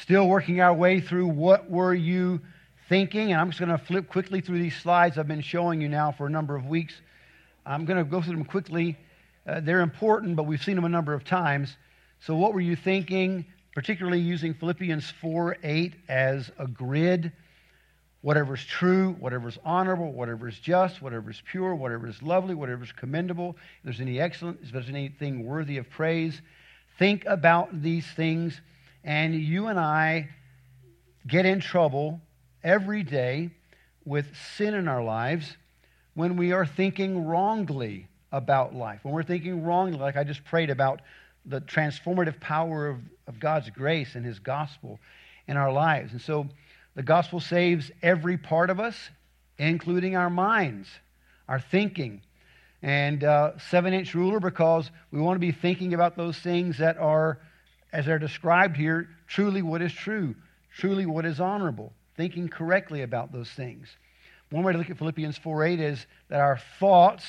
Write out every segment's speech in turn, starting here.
Still working our way through what were you thinking? And I'm just going to flip quickly through these slides I've been showing you now for a number of weeks. I'm going to go through them quickly. They're important, but we've seen them a number of times. So what were you thinking? Particularly using Philippians 4:8 as a grid. Whatever's true, whatever's honorable, whatever's just, whatever's pure, whatever's lovely, whatever's commendable, if there's any excellent, if there's anything worthy of praise, think about these things. And you and I get in trouble every day with sin in our lives when we are thinking wrongly about life. When we're thinking wrongly, like I just prayed about the transformative power of God's grace and His gospel in our lives. And so the gospel saves every part of us, including our minds, our thinking. And 7-inch ruler, because we want to be thinking about those things that are, as they're described here, truly what is true, truly what is honorable, thinking correctly about those things. One way to look at Philippians 4:8 is that our thoughts,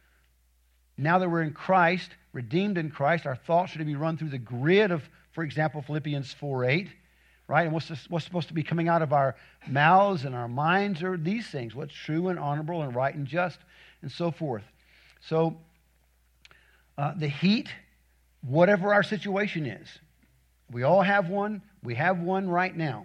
now that we're in Christ, redeemed in Christ, our thoughts should be run through the grid of, for example, Philippians 4:8, right? And what's supposed to be coming out of our mouths and our minds are these things, what's true and honorable and right and just, and so forth. So the heat, whatever our situation is, we all have one. We have one right now.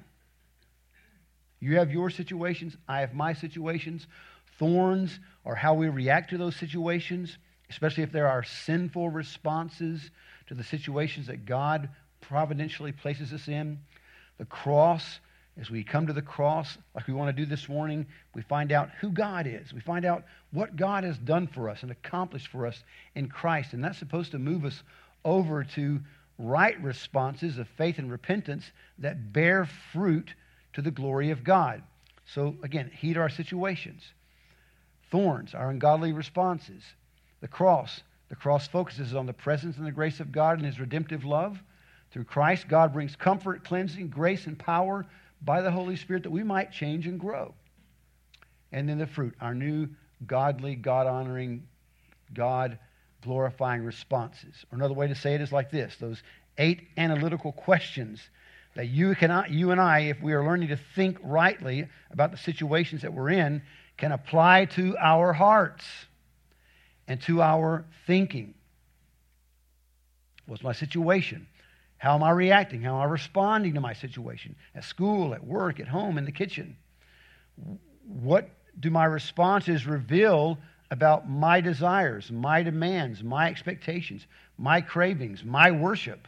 You have your situations. I have my situations. Thorns are how we react to those situations, especially if there are sinful responses to the situations that God providentially places us in. The cross, as we come to the cross, like we want to do this morning, we find out who God is. We find out what God has done for us and accomplished for us in Christ. And that's supposed to move us over to right responses of faith and repentance that bear fruit to the glory of God. So again, heat our situations. Thorns, our ungodly responses. The cross focuses on the presence and the grace of God and His redemptive love. Through Christ, God brings comfort, cleansing, grace, and power by the Holy Spirit that we might change and grow. And then the fruit, our new godly, God-honoring, God-glorifying responses. Or another way to say it is like this: those 8 analytical questions that you and I, if we are learning to think rightly about the situations that we're in, can apply to our hearts and to our thinking. What's my situation? How am I reacting? How am I responding to my situation? At school, at work, at home, in the kitchen. What do my responses reveal about my desires, my demands, my expectations, my cravings, my worship?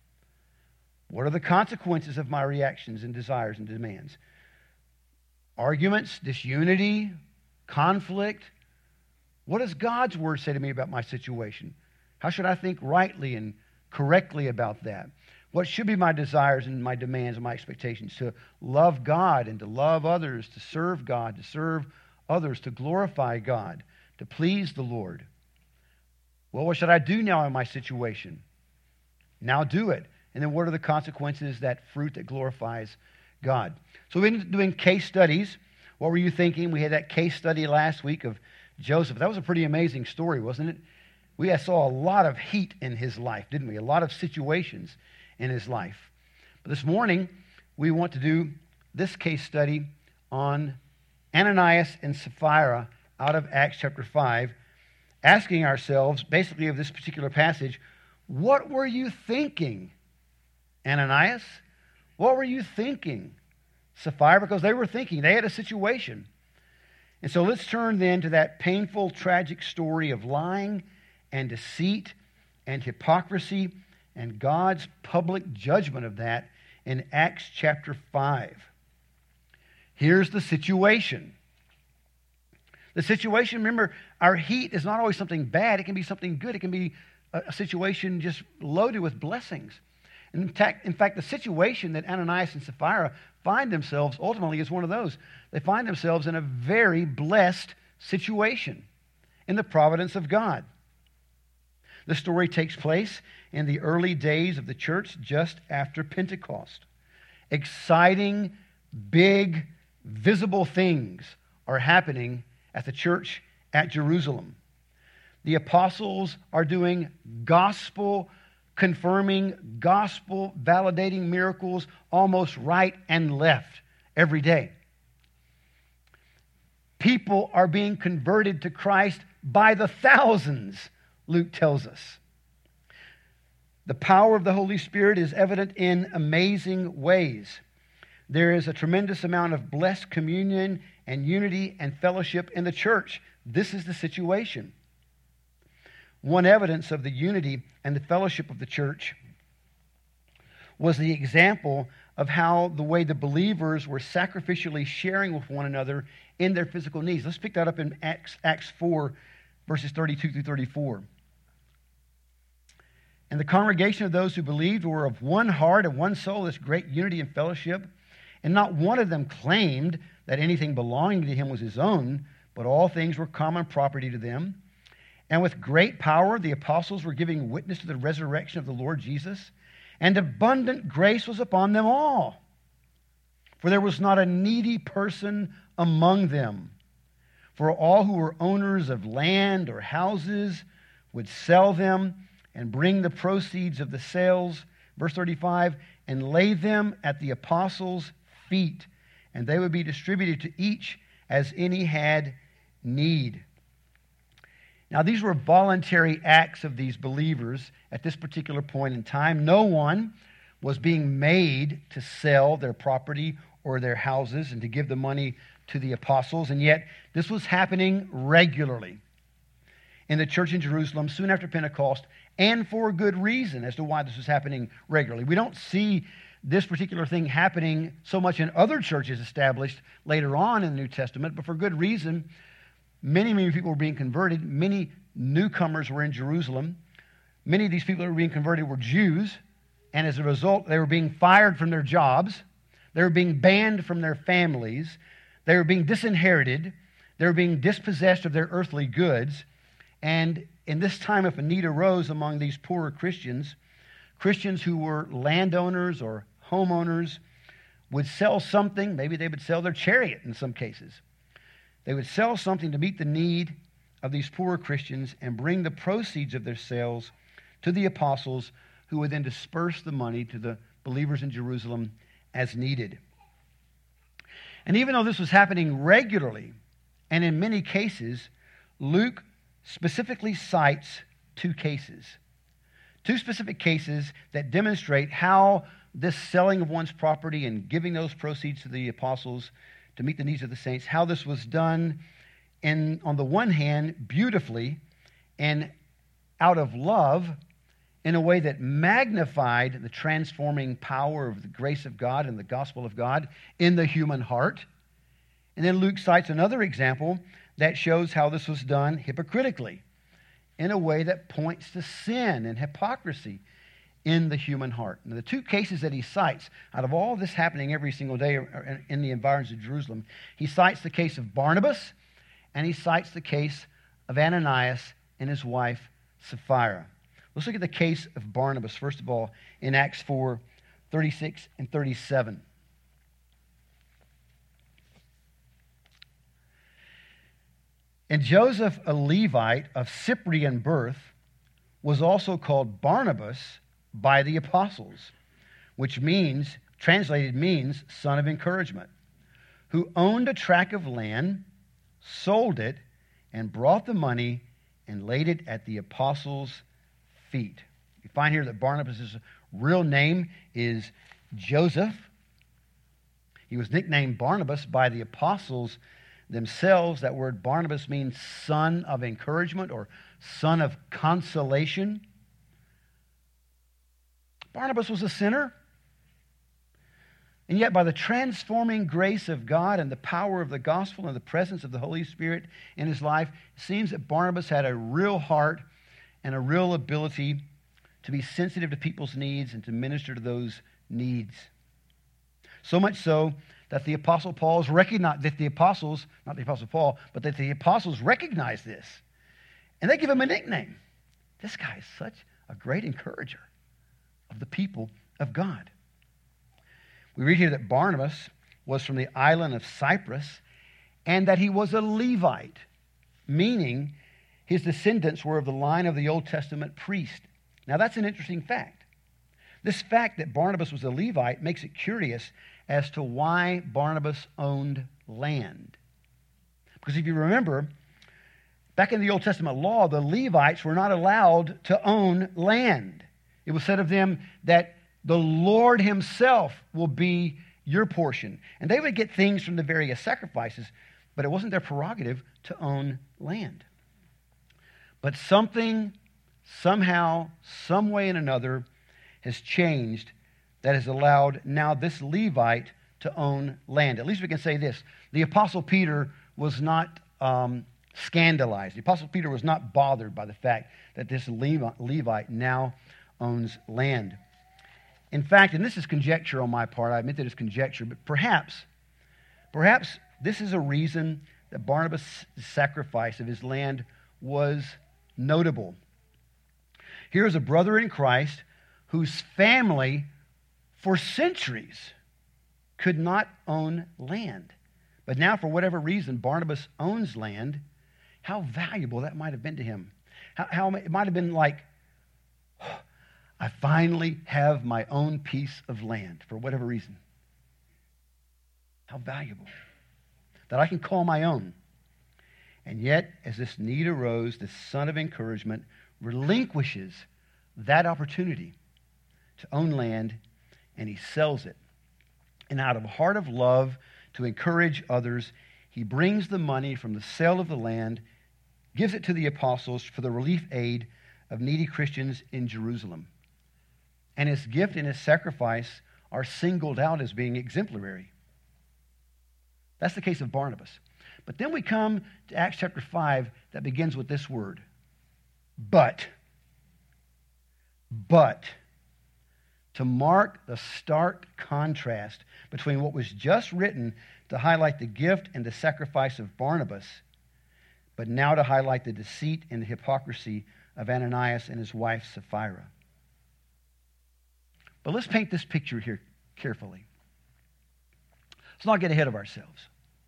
What are the consequences of my reactions and desires and demands? Arguments, disunity, conflict. What does God's Word say to me about my situation? How should I think rightly and correctly about that? What should be my desires and my demands and my expectations? To love God and to love others, to serve God, to serve others, to glorify God, to please the Lord. Well, what should I do now in my situation? Now do it. And then what are the consequences, that fruit that glorifies God? So we've been doing case studies. What were you thinking? We had that case study last week of Joseph. That was a pretty amazing story, wasn't it? We saw a lot of heat in his life, didn't we? A lot of situations in his life. But this morning, we want to do this case study on Ananias and Sapphira out of Acts chapter 5, asking ourselves, basically of this particular passage, what were you thinking, Ananias? What were you thinking, Sapphira? Because they were thinking. They had a situation. And so let's turn then to that painful, tragic story of lying and deceit and hypocrisy and God's public judgment of that in Acts chapter 5. Here's the situation. The situation, remember, our heat is not always something bad. It can be something good. It can be a situation just loaded with blessings. In fact, the situation that Ananias and Sapphira find themselves ultimately is one of those. They find themselves in a very blessed situation in the providence of God. The story takes place in the early days of the church just after Pentecost. Exciting, big, visible things are happening at the church at Jerusalem. The apostles are doing gospel confirming, gospel validating miracles almost right and left every day. People are being converted to Christ by the thousands, Luke tells us. The power of the Holy Spirit is evident in amazing ways. There is a tremendous amount of blessed communion and unity and fellowship in the church. This is the situation. One evidence of the unity and the fellowship of the church was the example of how the way the believers were sacrificially sharing with one another in their physical needs. Let's pick that up in Acts 4, verses 32 through 34. And the congregation of those who believed were of one heart and one soul, this great unity and fellowship. And not one of them claimed that anything belonging to him was his own, but all things were common property to them. And with great power, the apostles were giving witness to the resurrection of the Lord Jesus, and abundant grace was upon them all. For there was not a needy person among them. For all who were owners of land or houses would sell them and bring the proceeds of the sales, verse 35, and lay them at the apostles' feet, and they would be distributed to each as any had need. Now, these were voluntary acts of these believers at this particular point in time. No one was being made to sell their property or their houses and to give the money to the apostles, and yet this was happening regularly in the church in Jerusalem soon after Pentecost, and for good reason as to why this was happening regularly. We don't see this particular thing happening so much in other churches established later on in the New Testament, but for good reason. Many people were being converted. Many newcomers were in Jerusalem. Many of these people that were being converted were Jews, and as a result, they were being fired from their jobs. They were being banned from their families. They were being disinherited. They were being dispossessed of their earthly goods. And in this time, if a need arose among these poorer Christians, Christians who were landowners or homeowners would sell something. Maybe they would sell their chariot in some cases. They would sell something to meet the need of these poorer Christians and bring the proceeds of their sales to the apostles, who would then disperse the money to the believers in Jerusalem as needed. And even though this was happening regularly, and in many cases, Luke specifically cites two specific cases that demonstrate how this selling of one's property and giving those proceeds to the apostles to meet the needs of the saints, how this was done on the one hand, beautifully and out of love, in a way that magnified the transforming power of the grace of God and the gospel of God in the human heart. And then Luke cites another example that shows how this was done hypocritically, in a way that points to sin and hypocrisy in the human heart. Now, the two cases that he cites, out of all this happening every single day in the environs of Jerusalem, he cites the case of Barnabas, and he cites the case of Ananias and his wife Sapphira. Let's look at the case of Barnabas, first of all, in Acts 4, 36 and 37. And Joseph, a Levite of Cyprian birth, was also called Barnabas by the apostles, which translated means son of encouragement, who owned a tract of land, sold it, and brought the money and laid it at the apostles' feet. You find here that Barnabas' real name is Joseph. He was nicknamed Barnabas by the apostles themselves. That word Barnabas means son of encouragement or son of consolation. Barnabas was a sinner. And yet, by the transforming grace of God and the power of the gospel and the presence of the Holy Spirit in his life, it seems that Barnabas had a real heart and a real ability to be sensitive to people's needs and to minister to those needs. So much so that the Apostle Paul's recognized, that the apostles, not the Apostle Paul, but that the apostles recognize this. And they give him a nickname. This guy is such a great encourager of the people of God. We read here that Barnabas was from the island of Cyprus and that he was a Levite, meaning his descendants were of the line of the Old Testament priest. Now that's an interesting fact. This fact that Barnabas was a Levite makes it curious as to why Barnabas owned land. Because if you remember, back in the Old Testament law, the Levites were not allowed to own land. It was said of them that the Lord himself will be your portion. And they would get things from the various sacrifices, but it wasn't their prerogative to own land. But something, somehow, some way and another, has changed that has allowed now this Levite to own land. At least we can say this. The Apostle Peter was not scandalized. The Apostle Peter was not bothered by the fact that this Levite now owns land. In fact, and this is conjecture on my part, I admit that it's conjecture, but perhaps this is a reason that Barnabas' sacrifice of his land was notable. Here is a brother in Christ whose family for centuries could not own land. But now, for whatever reason, Barnabas owns land. How valuable that might have been to him. How it might have been like, I finally have my own piece of land for whatever reason. How valuable. That I can call my own. And yet, as this need arose, this son of encouragement relinquishes that opportunity to own land, and he sells it. And out of a heart of love to encourage others, he brings the money from the sale of the land, gives it to the apostles for the relief aid of needy Christians in Jerusalem. And his gift and his sacrifice are singled out as being exemplary. That's the case of Barnabas. But then we come to Acts chapter 5 that begins with this word. But, to mark the stark contrast between what was just written to highlight the gift and the sacrifice of Barnabas, but now to highlight the deceit and the hypocrisy of Ananias and his wife Sapphira. But let's paint this picture here carefully. Let's not get ahead of ourselves.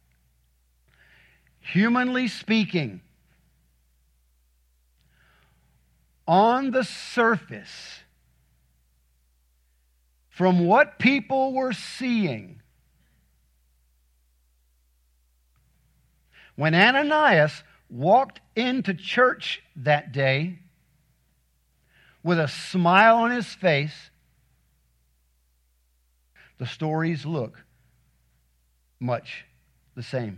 Humanly speaking, on the surface, from what people were seeing, when Ananias walked into church that day with a smile on his face, the stories look much the same.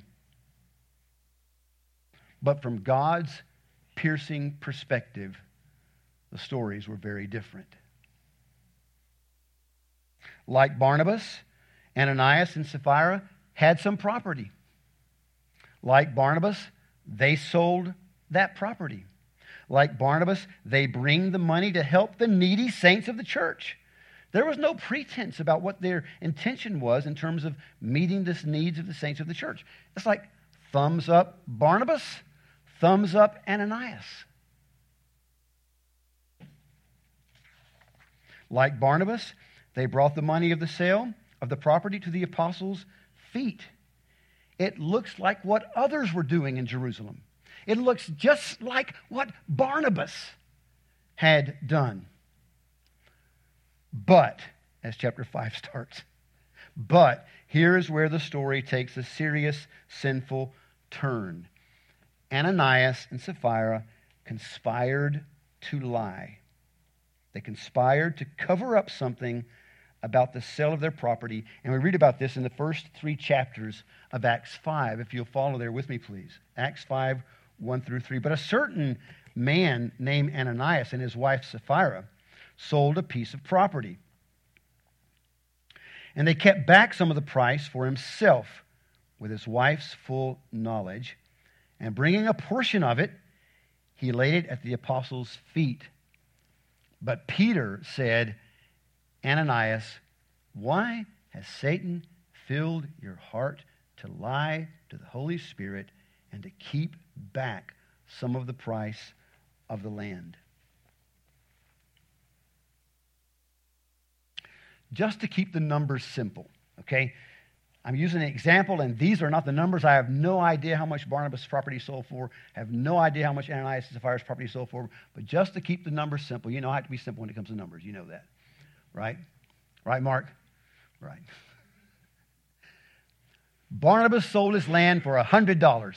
But from God's piercing perspective, the stories were very different. Like Barnabas, Ananias and Sapphira had some property. Like Barnabas, they sold that property. Like Barnabas, they bring the money to help the needy saints of the church. There was no pretense about what their intention was in terms of meeting the needs of the saints of the church. It's like thumbs up Barnabas, thumbs up Ananias. Like Barnabas, they brought the money of the sale of the property to the apostles' feet. It looks like what others were doing in Jerusalem. It looks just like what Barnabas had done. But, as chapter 5 starts, but here is where the story takes a serious, sinful turn. Ananias and Sapphira conspired to lie. They conspired to cover up something about the sale of their property. And we read about this in the first 3 chapters of Acts 5. If you'll follow there with me, please. Acts 5, 1 through 3. But a certain man named Ananias and his wife Sapphira sold a piece of property. And they kept back some of the price for himself with his wife's full knowledge. And bringing a portion of it, he laid it at the apostles' feet. But Peter said, Ananias, why has Satan filled your heart to lie to the Holy Spirit and to keep back some of the price of the land? Just to keep the numbers simple, okay? I'm using an example, and these are not the numbers. I have no idea how much Barnabas' property sold for. I have no idea how much Ananias and Sapphira's property sold for. But just to keep the numbers simple, you know I have to be simple when it comes to numbers. You know that. right? Right, Mark? Right. Barnabas sold his land for $100.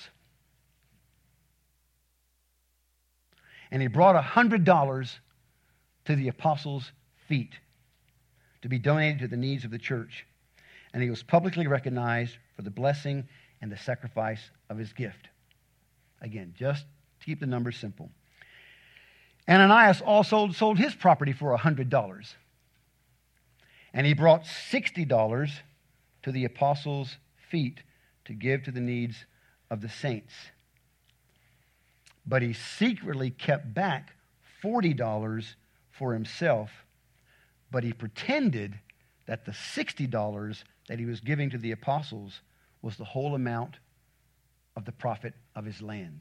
And he brought $100 to the apostles' feet to be donated to the needs of the church. And he was publicly recognized for the blessing and the sacrifice of his gift. Again, just to keep the numbers simple. Ananias also sold his property for $100. And he brought $60 to the apostles' feet to give to the needs of the saints. But he secretly kept back $40 for himself, but he pretended that the $60 that he was giving to the apostles was the whole amount of the profit of his land.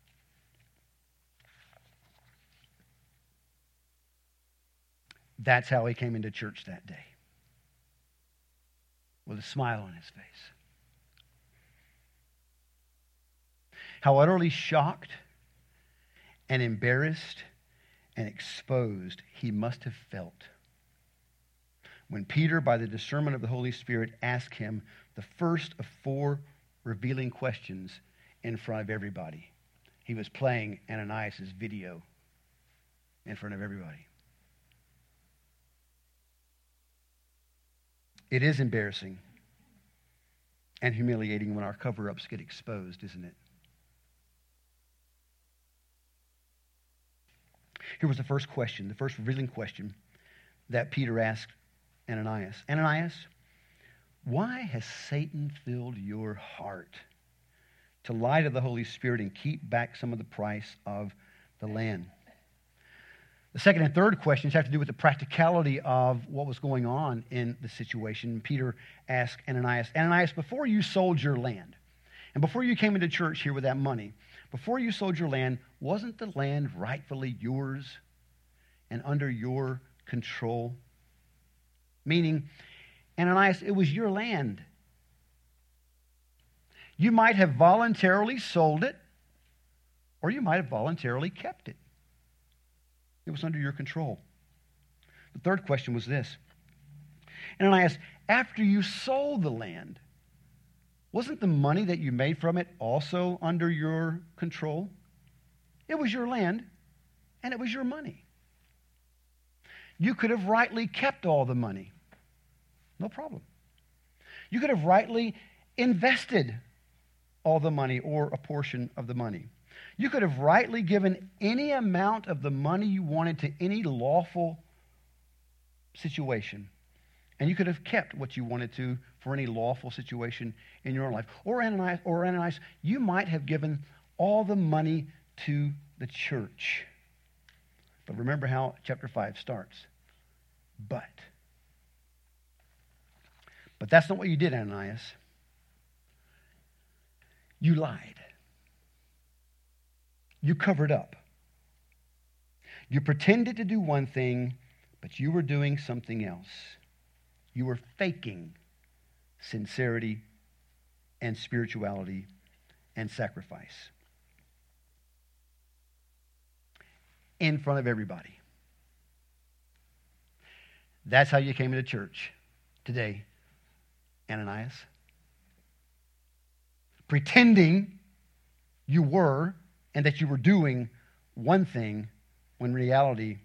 That's how he came into church that day, with a smile on his face. How utterly shocked and embarrassed and exposed he must have felt when Peter, by the discernment of the Holy Spirit, asked him the first of 4 revealing questions in front of everybody. He was playing Ananias' video in front of everybody. It is embarrassing and humiliating when our cover-ups get exposed, isn't it? Here was the first question, the first revealing question that Peter asked Ananias. Ananias, why has Satan filled your heart to lie to the Holy Spirit and keep back some of the price of the land? The second and third questions have to do with the practicality of what was going on in the situation. Peter asked Ananias, Ananias, before you sold your land, and before you came into church here with that money, before you sold your land, wasn't the land rightfully yours and under your control? Meaning, Ananias, it was your land. You might have voluntarily sold it, or you might have voluntarily kept it. It was under your control. The third question was this. Ananias, after you sold the land, wasn't the money that you made from it also under your control? It was your land, and it was your money. You could have rightly kept all the money. No problem. You could have rightly invested all the money or a portion of the money. You could have rightly given any amount of the money you wanted to any lawful situation. And you could have kept what you wanted to for any lawful situation in your own life. Or Ananias, you might have given all the money to the church. But remember how chapter 5 starts. But that's not what you did, Ananias. You lied. You covered up. You pretended to do one thing, but you were doing something else. You were faking sincerity and spirituality and sacrifice in front of everybody. That's how you came into church today, Ananias. Pretending you were and that you were doing one thing when in reality,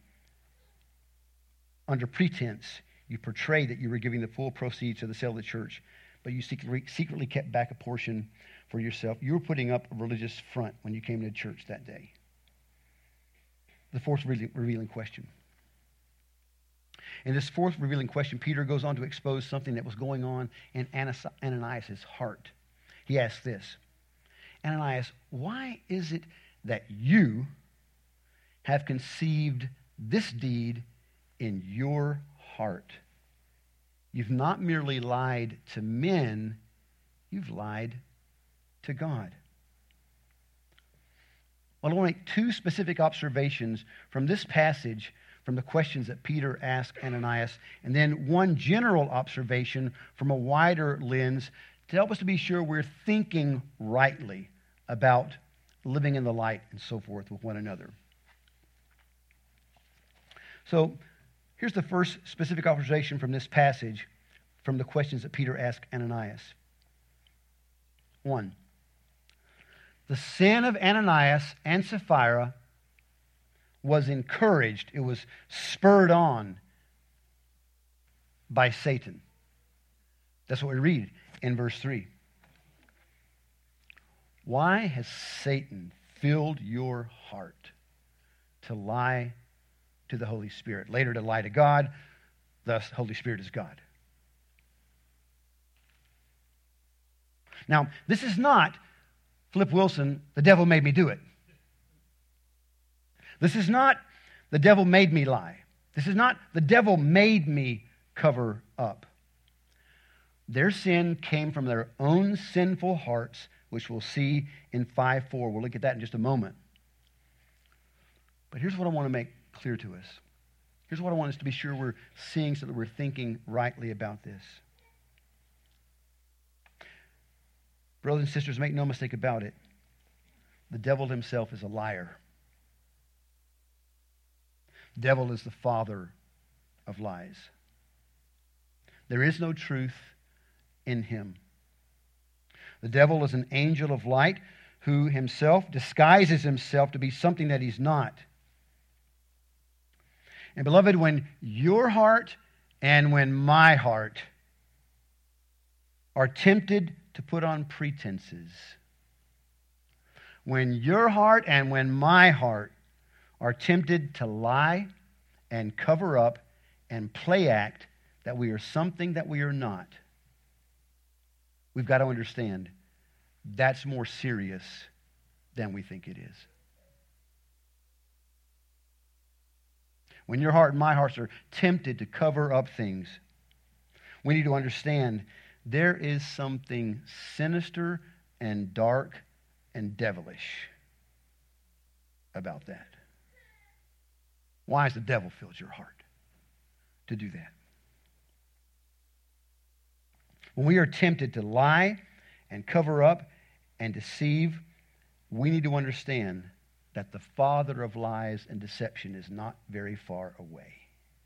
under pretense, you portrayed that you were giving the full proceeds of the sale of the church, but you secretly kept back a portion for yourself. You were putting up a religious front when you came to church that day. The fourth revealing question. In this fourth revealing question, Peter goes on to expose something that was going on in Ananias' heart. He asks this, Ananias, why is it that you have conceived this deed in your heart? You've not merely lied to men, you've lied to God. Well, I want to make 2 specific observations from this passage, from the questions that Peter asked Ananias, and then one general observation from a wider lens to help us to be sure we're thinking rightly about living in the light and so forth with one another. So, Here's the first specific observation from this passage, from the questions that Peter asked Ananias. 1. The sin of Ananias and Sapphira was encouraged, it was spurred on by Satan. That's what we read in verse 3. Why has Satan filled your heart to lie to the Holy Spirit? Later to lie to God, thus Holy Spirit is God. Now, this is not Flip Wilson, the devil made me do it. This is not the devil made me lie. This is not the devil made me cover up. Their sin came from their own sinful hearts, which we'll see in 5:4. We'll look at that in just a moment. But here's what I want to make clear to us. Here's what I want us to be sure we're seeing so that we're thinking rightly about this. Brothers and sisters, make no mistake about it. The devil himself is a liar. The devil is the father of lies. There is no truth in him. The devil is an angel of light who himself disguises himself to be something that he's not. And beloved, when your heart and when my heart are tempted to put on pretenses, when your heart and when my heart are tempted to lie and cover up and play act that we are something that we are not, we've got to understand that's more serious than we think it is. When your heart and my hearts are tempted to cover up things, we need to understand there is something sinister and dark and devilish about that. Why has the devil filled your heart to do that? When we are tempted to lie and cover up and deceive, we need to understand that the father of lies and deception is not very far away.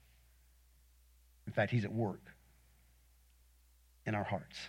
In fact, he's at work in our hearts.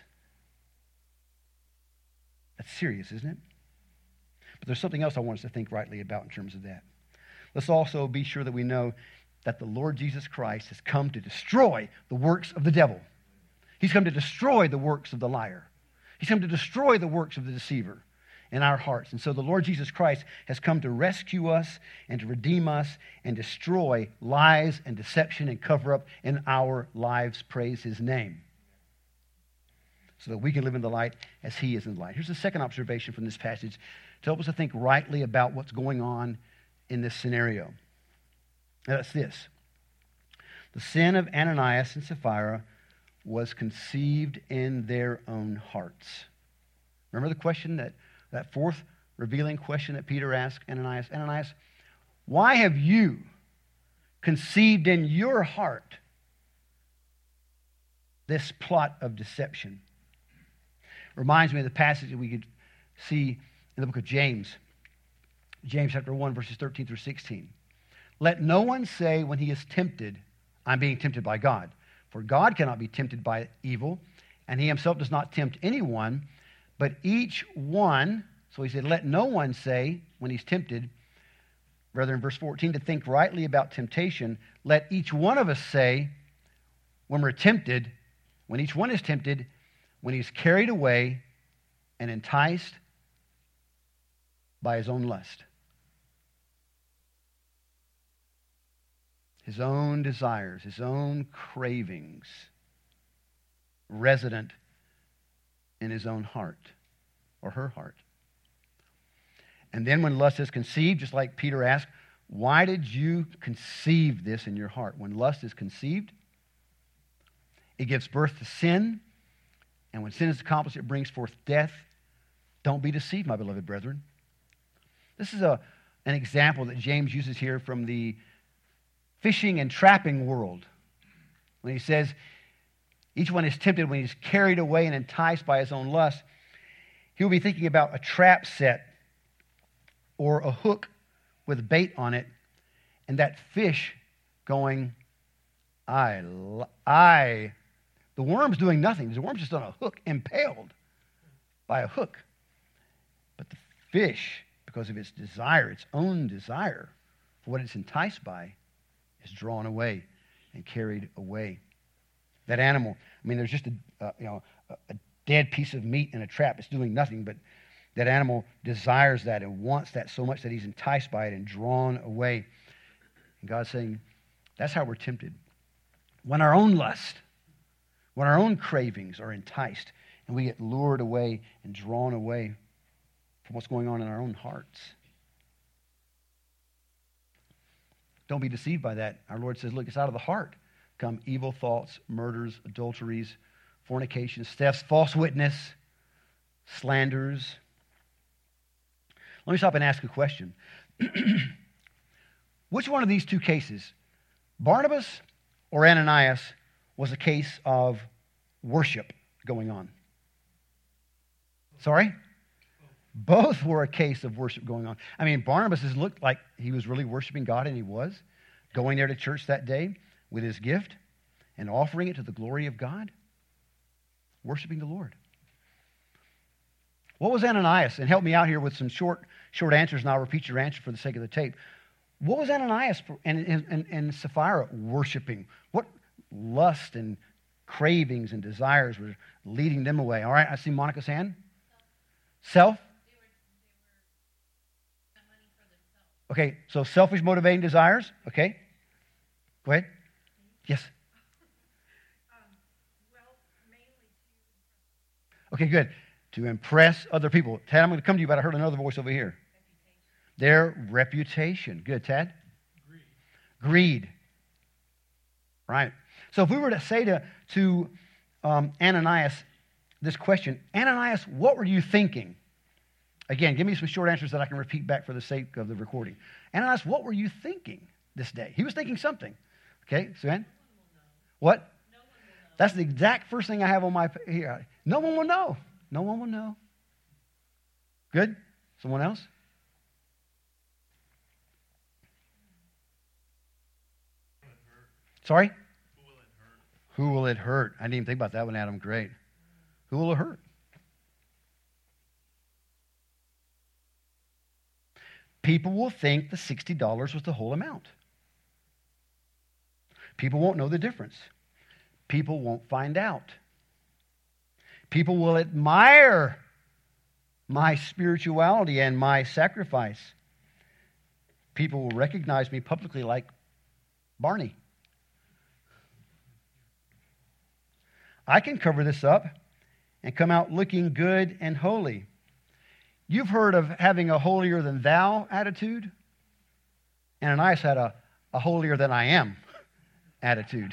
That's serious, isn't it? But there's something else I want us to think rightly about in terms of that. Let's also be sure that we know that the Lord Jesus Christ has come to destroy the works of the devil. He's come to destroy the works of the liar. He's come to destroy the works of the deceiver in our hearts. And so the Lord Jesus Christ has come to rescue us and to redeem us and destroy lies and deception and cover up in our lives. Praise his name. So that we can live in the light as he is in the light. Here's the second observation from this passage to help us to think rightly about what's going on in this scenario. That's this. The sin of Ananias and Sapphira was conceived in their own hearts. Remember the question, that fourth revealing question that Peter asked Ananias? Ananias, why have you conceived in your heart this plot of deception? Reminds me of the passage that we could see in the book of James. James chapter 1, verses 13 through 16. Let no one say when he is tempted, I'm being tempted by God. For God cannot be tempted by evil, and he himself does not tempt anyone, but each one, so he said, let no one say when he's tempted, rather in verse 14, to think rightly about temptation, let each one of us say when we're tempted, when each one is tempted, when he's carried away and enticed by his own lust, his own desires, his own cravings, resident in his own heart or her heart. And then when lust is conceived, just like Peter asked, why did you conceive this in your heart? When lust is conceived, it gives birth to sin. And when sin is accomplished, it brings forth death. Don't be deceived, my beloved brethren. This is an example that James uses here from the fishing and trapping world. When he says, each one is tempted when he's carried away and enticed by his own lust, he'll be thinking about a trap set or a hook with bait on it, and that fish going The worm's doing nothing. The worm's just on a hook, impaled by a hook. But the fish, because of its desire, its own desire for what it's enticed by, is drawn away and carried away. That animal, I mean, there's just a dead piece of meat in a trap. It's doing nothing, but that animal desires that and wants that so much that he's enticed by it and drawn away. And God's saying, that's how we're tempted. When our own lust, when our own cravings are enticed and we get lured away and drawn away from what's going on in our own hearts. Don't be deceived by that. Our Lord says, look, it's out of the heart come evil thoughts, murders, adulteries, fornications, thefts, false witness, slanders. Let me stop and ask a question. Which one of these two cases, Barnabas or Ananias, was a case of worship going on? Sorry? Both were a case of worship going on. I mean, Barnabas looked like he was really worshiping God, and he was. Going there to church that day with his gift and offering it to the glory of God. Worshiping the Lord. What was Ananias? And help me out here with some short answers, and I'll repeat your answer for the sake of the tape. What was Ananias and Sapphira worshiping? What lust and cravings and desires were leading them away? All right, I see Monica's hand. Self? Okay, so selfish motivating desires. Okay. Go ahead. Yes. Okay, good. To impress other people. Tad, I'm going to come to you, but I heard another voice over here. Their reputation. Good, Tad? Greed. Right. So if we were to say to Ananias this question, Ananias, what were you thinking? Again, give me some short answers that I can repeat back for the sake of the recording. Ananias, what were you thinking this day? He was thinking something. Okay, Suzanne? What? No one will know. That's the exact first thing I have on my here. No one will know. No one will know. Good? Someone else? Sorry? Who will it hurt? I didn't even think about that one, Adam. Great. Who will it hurt? People will think the $60 was the whole amount. People won't know the difference. People won't find out. People will admire my spirituality and my sacrifice. People will recognize me publicly like Barney. I can cover this up and come out looking good and holy. You've heard of having a holier than thou attitude. Ananias had a holier than I am attitude.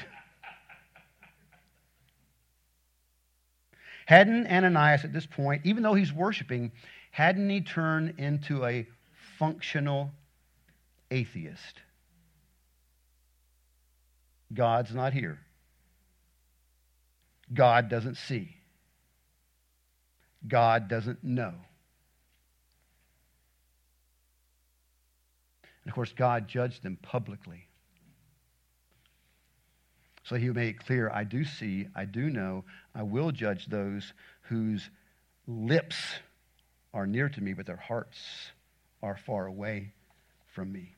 Hadn't Ananias at this point, even though he's worshiping, hadn't he turned into a functional atheist? God's not here. God doesn't see. God doesn't know. And of course, God judged them publicly. So he made it clear, I do see, I do know, I will judge those whose lips are near to me, but their hearts are far away from me.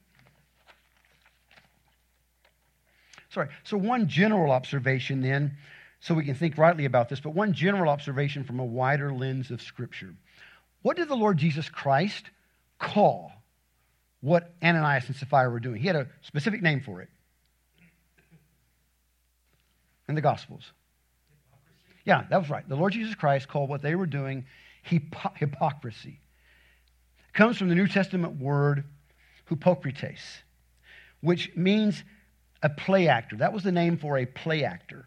Sorry, so one general observation then, so we can think rightly about this, but one general observation from a wider lens of Scripture. What did the Lord Jesus Christ call what Ananias and Sapphira were doing? He had a specific name for it in the Gospels. Yeah, that was right. The Lord Jesus Christ called what they were doing hypocrisy. It comes from the New Testament word hypokrites, which means a play actor. That was the name for a play actor.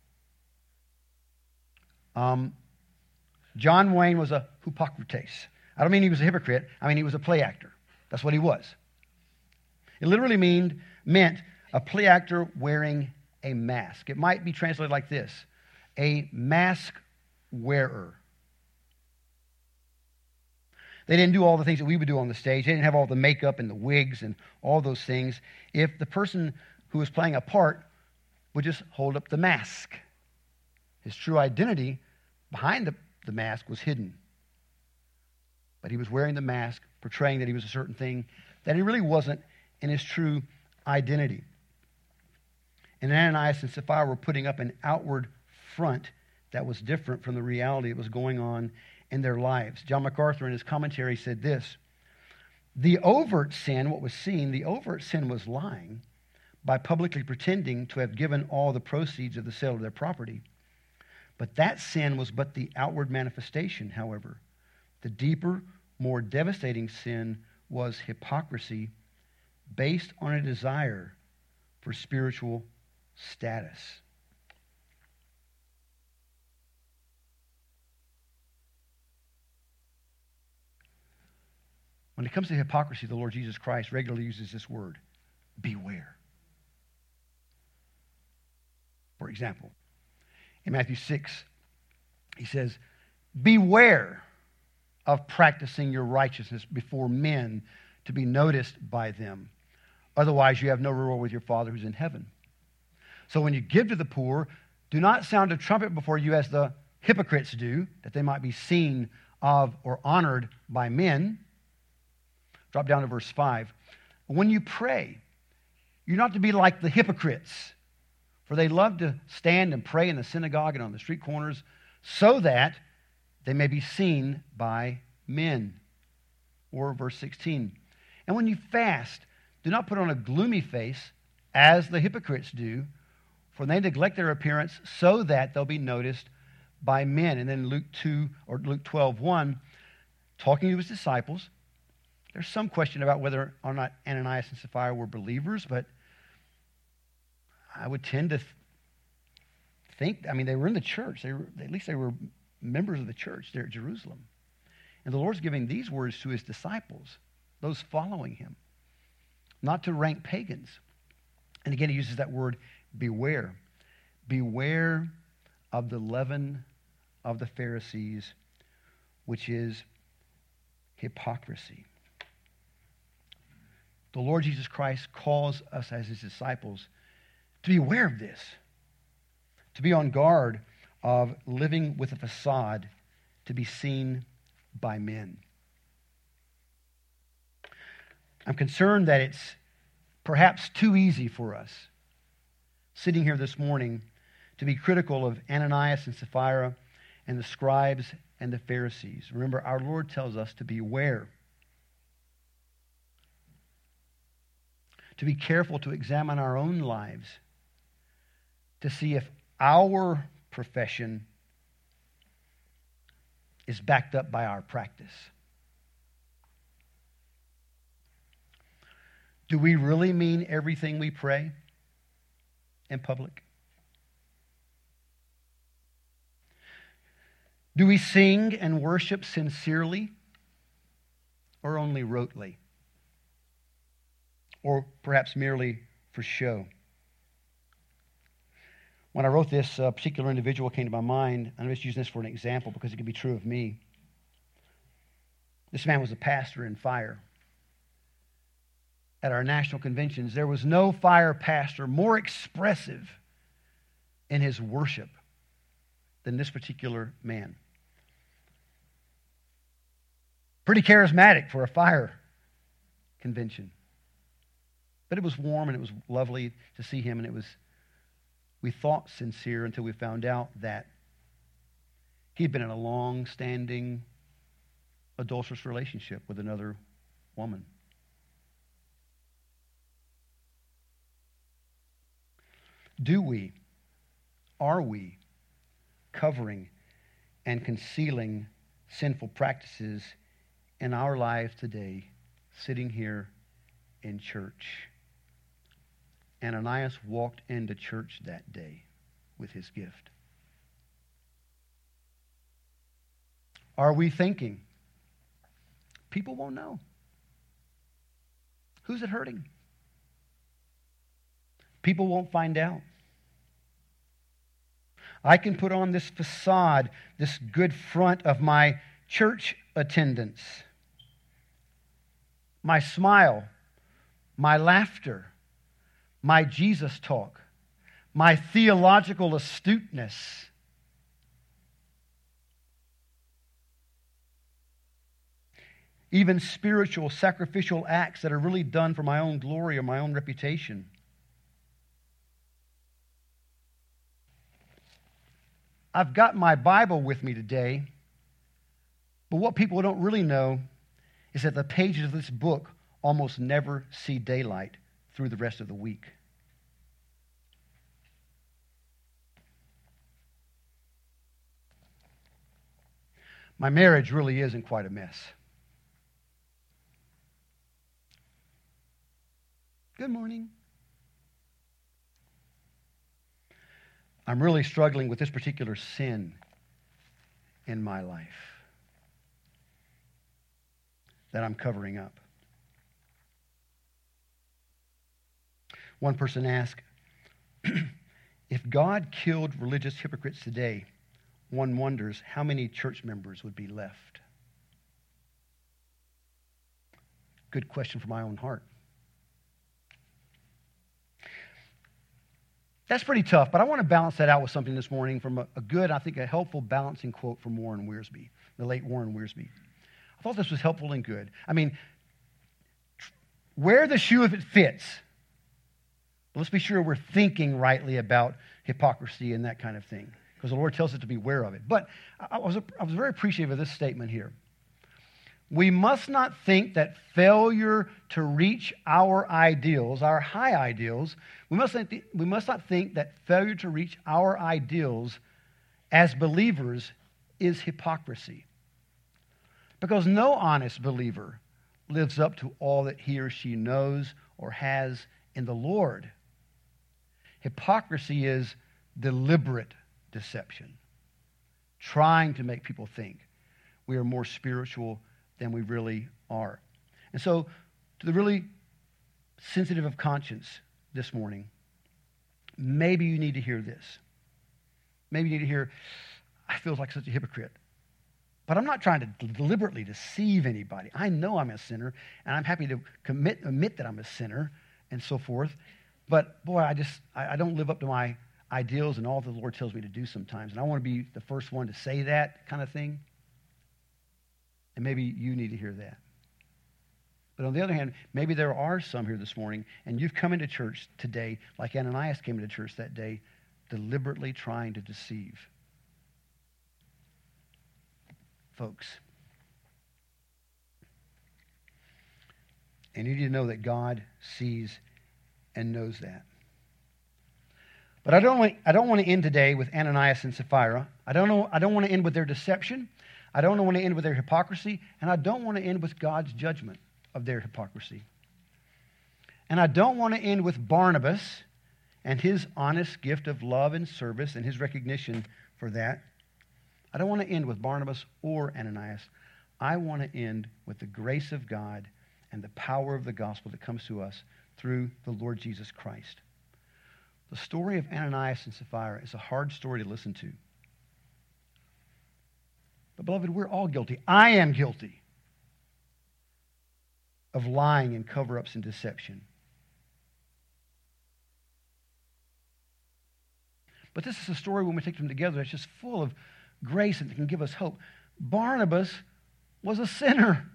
John Wayne was a hypokrites. I don't mean he was a hypocrite. I mean he was a play actor. That's what he was. It literally meant a play actor wearing a mask. It might be translated like this: a mask wearer. They didn't do all the things that we would do on the stage. They didn't have all the makeup and the wigs and all those things. If the person who was playing a part would just hold up the mask. His true identity behind the mask was hidden. But he was wearing the mask, portraying that he was a certain thing that he really wasn't in his true identity. And Ananias and Sapphira were putting up an outward front that was different from the reality that was going on in their lives. John MacArthur in his commentary said this: the overt sin, what was seen, the overt sin was lying by publicly pretending to have given all the proceeds of the sale of their property. But that sin was but the outward manifestation, however. The deeper, more devastating sin was hypocrisy based on a desire for spiritual status. When it comes to hypocrisy, the Lord Jesus Christ regularly uses this word, beware. For example, in Matthew 6, he says, beware of practicing your righteousness before men to be noticed by them. Otherwise, you have no reward with your Father who's in heaven. So when you give to the poor, do not sound a trumpet before you as the hypocrites do, that they might be seen of or honored by men. Drop down to verse 5. When you pray, you're not to be like the hypocrites, for they love to stand and pray in the synagogue and on the street corners, so that they may be seen by men. Or verse 16. And when you fast, do not put on a gloomy face, as the hypocrites do, for they neglect their appearance so that they'll be noticed by men. And then Luke 12:1, talking to his disciples, there's some question about whether or not Ananias and Sapphira were believers, but I would tend to think, they were in the church. At least they were members of the church there at Jerusalem. And the Lord's giving these words to his disciples, those following him, not to rank pagans. And again, he uses that word, beware. Beware of the leaven of the Pharisees, which is hypocrisy. The Lord Jesus Christ calls us as his disciples to be aware of this, to be on guard of living with a facade to be seen by men. I'm concerned that it's perhaps too easy for us, sitting here this morning, to be critical of Ananias and Sapphira and the scribes and the Pharisees. Remember, our Lord tells us to beware, to be careful to examine our own lives, to see if our profession is backed up by our practice. Do we really mean everything we pray in public? Do we sing and worship sincerely or only rotely? Or perhaps merely for show? When I wrote this, a particular individual came to my mind. I'm just using this for an example because it could be true of me. This man was a pastor in fire. At our national conventions, there was no fire pastor more expressive in his worship than this particular man. Pretty charismatic for a fire convention. But it was warm and it was lovely to see him, and we thought sincere until we found out that he'd been in a long-standing adulterous relationship with another woman. Are we covering and concealing sinful practices in our lives today, sitting here in church? Ananias walked into church that day with his gift. Are we thinking, people won't know? Who's it hurting? People won't find out. I can put on this facade, this good front of my church attendance, my smile, my laughter, my Jesus talk, my theological astuteness. Even spiritual, sacrificial acts that are really done for my own glory or my own reputation. I've got my Bible with me today, but what people don't really know is that the pages of this book almost never see daylight through the rest of the week. My marriage really isn't quite a mess. Good morning. I'm really struggling with this particular sin in my life that I'm covering up. One person asked, if God killed religious hypocrites today, one wonders how many church members would be left. Good question for my own heart. That's pretty tough, but I want to balance that out with something this morning from a good, I think a helpful balancing quote from Warren Wiersbe, the late Warren Wiersbe. I thought this was helpful and good. I mean, wear the shoe if it fits. But let's be sure we're thinking rightly about hypocrisy and that kind of thing, because the Lord tells us to beware of it. But I was very appreciative of this statement here. We must not think that failure to reach our ideals, our high ideals, we must not think that failure to reach our ideals as believers is hypocrisy. Because no honest believer lives up to all that he or she knows or has in the Lord. Hypocrisy is deliberate deception, trying to make people think we are more spiritual than we really are. And so, to the really sensitive of conscience this morning, maybe you need to hear this. Maybe you need to hear, I feel like such a hypocrite. But I'm not trying to deliberately deceive anybody. I know I'm a sinner, and I'm happy to admit that I'm a sinner and so forth. But boy, I don't live up to my ideals and all that the Lord tells me to do sometimes. And I want to be the first one to say that kind of thing. And maybe you need to hear that. But on the other hand, maybe there are some here this morning, and you've come into church today, like Ananias came into church that day, deliberately trying to deceive folks. And you need to know that God sees and knows that. But I don't want to end today with Ananias and Sapphira. I don't want to end with their deception. I don't want to end with their hypocrisy, and I don't want to end with God's judgment of their hypocrisy. And I don't want to end with Barnabas and his honest gift of love and service and his recognition for that. I don't want to end with Barnabas or Ananias. I want to end with the grace of God and the power of the gospel that comes to us through the Lord Jesus Christ. The story of Ananias and Sapphira is a hard story to listen to. But beloved, we're all guilty. I am guilty of lying and cover-ups and deception. But this is a story, when we take them together, that's just full of grace and can give us hope. Barnabas was a sinner.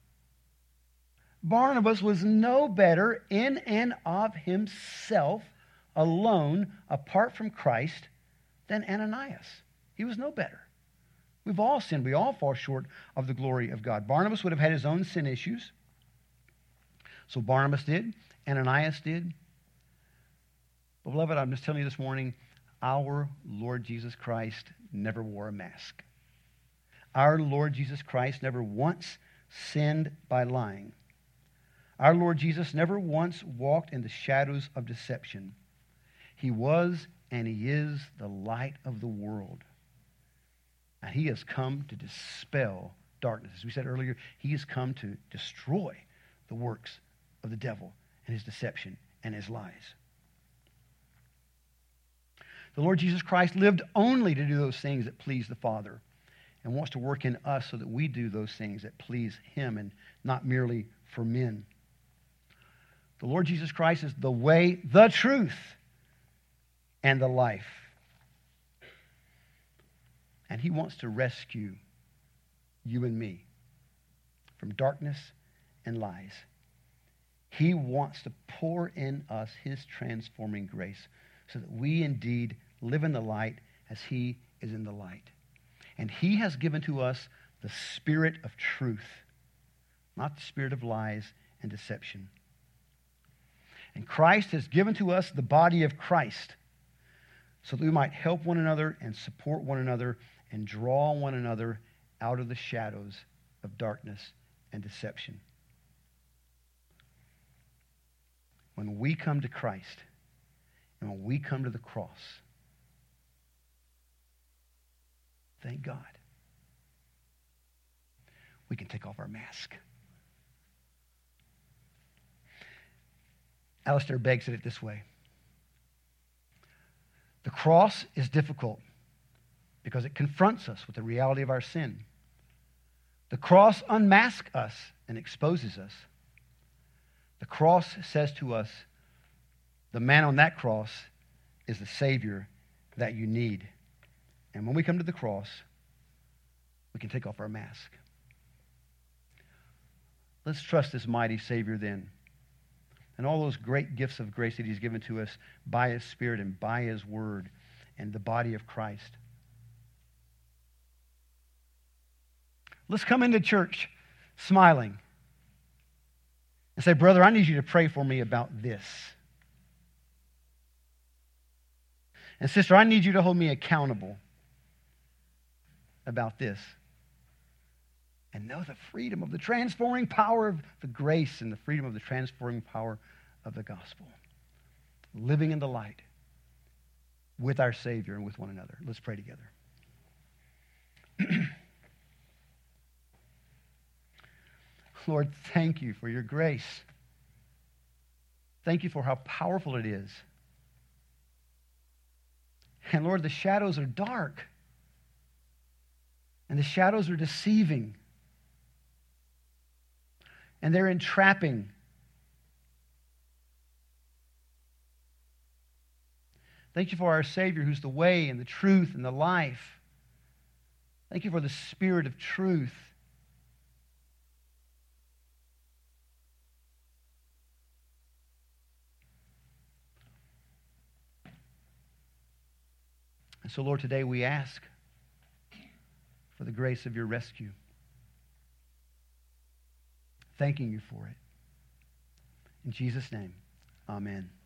Barnabas was no better in and of himself, alone, apart from Christ, than Ananias. He was no better. We've all sinned. We all fall short of the glory of God. Barnabas would have had his own sin issues. So Barnabas did. Ananias did. But beloved, I'm just telling you this morning, our Lord Jesus Christ never wore a mask. Our Lord Jesus Christ never once sinned by lying. Our Lord Jesus never once walked in the shadows of deception. He was and he is the light of the world. And he has come to dispel darkness. As we said earlier, he has come to destroy the works of the devil and his deception and his lies. The Lord Jesus Christ lived only to do those things that please the Father and wants to work in us so that we do those things that please him and not merely for men. The Lord Jesus Christ is the way, the truth, and the life. And he wants to rescue you and me from darkness and lies. He wants to pour in us his transforming grace so that we indeed live in the light as he is in the light. And he has given to us the spirit of truth, not the spirit of lies and deception. And Christ has given to us the body of Christ so that we might help one another and support one another and draw one another out of the shadows of darkness and deception. When we come to Christ and when we come to the cross, thank God, we can take off our mask. Alistair Begg said it this way: the cross is difficult because it confronts us with the reality of our sin. The cross unmasks us and exposes us. The cross says to us, the man on that cross is the Savior that you need. And when we come to the cross, we can take off our mask. Let's trust this mighty Savior then, and all those great gifts of grace that he's given to us by his Spirit and by his Word and the body of Christ. Let's come into church smiling and say, brother, I need you to pray for me about this. And sister, I need you to hold me accountable about this. And know the freedom of the transforming power of the grace and the freedom of the transforming power of the gospel. Living in the light with our Savior and with one another. Let's pray together. Lord, thank you for your grace. Thank you for how powerful it is. And Lord, the shadows are dark. And the shadows are deceiving. And they're entrapping. Thank you for our Savior who's the way and the truth and the life. Thank you for the Spirit of truth. And so, Lord, today we ask for the grace of your rescue. Thanking you for it. In Jesus' name, amen.